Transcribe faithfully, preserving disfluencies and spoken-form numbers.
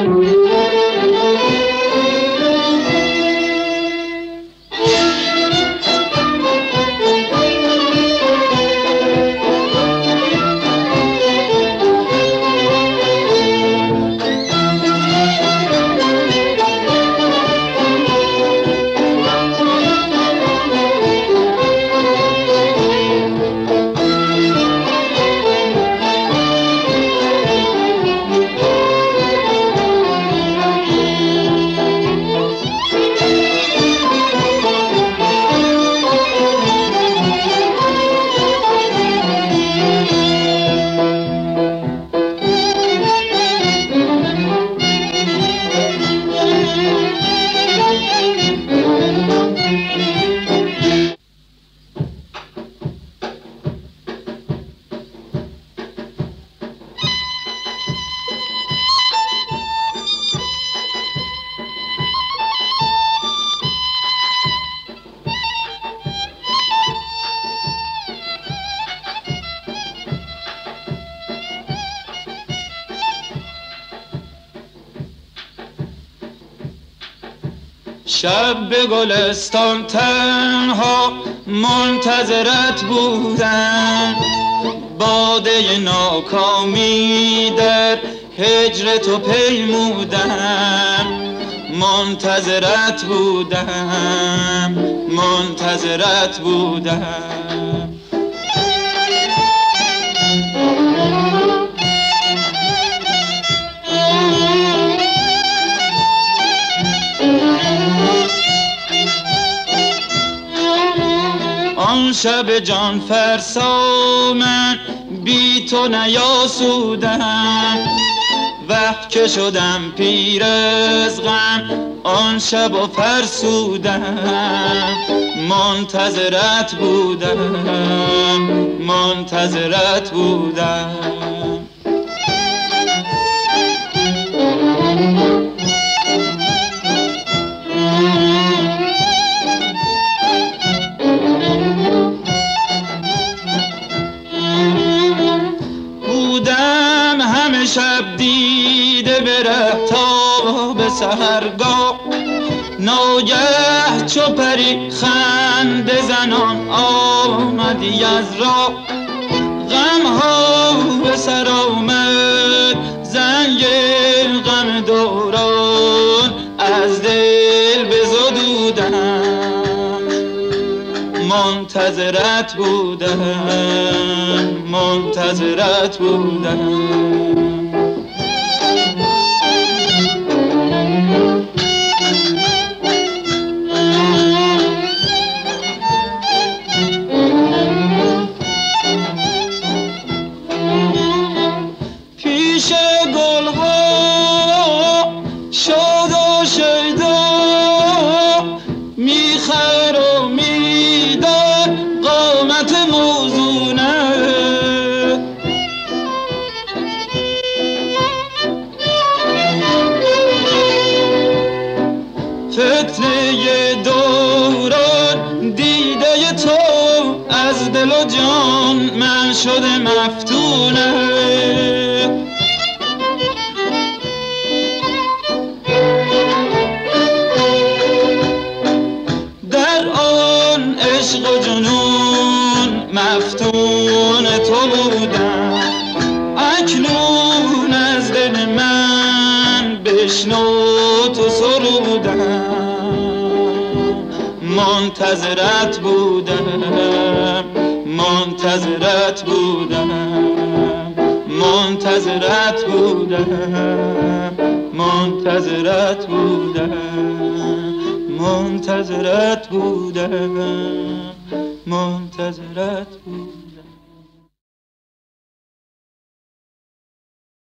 شب به گلستان تنها منتظرت بودم، باده ناکامی در هجر تو پیمودم. منتظرت بودم، منتظرت بودم. آن شب جان فرسا من بی تو نیاسودم، وقت که شدم پیر از غم آن شب و فرسودم. منتظرت بودم، منتظرت بودم. بودم همه شب دیده به ره تا به سحرگاه، ناگه چو پری خنده زنان آمدی از راه. غم ها به سر آمد زنگ غم دوران، از دل بزدودم. منتظرت بودم، منتظرت بودم. پیش گلها شاد و شیدا میخر و میدار قامت موزونه. فتنه دوران دیده تو از دل و جان من شده مفتونه. در آن عشق و جنون مفتون تو بودم، اکنون از دل من بشنو تو سرودم. منتظرت بودم، منتظرت بودم. منتظرت بودم، منتظرت بودم. منتظرت بودم، منتظرت بودم.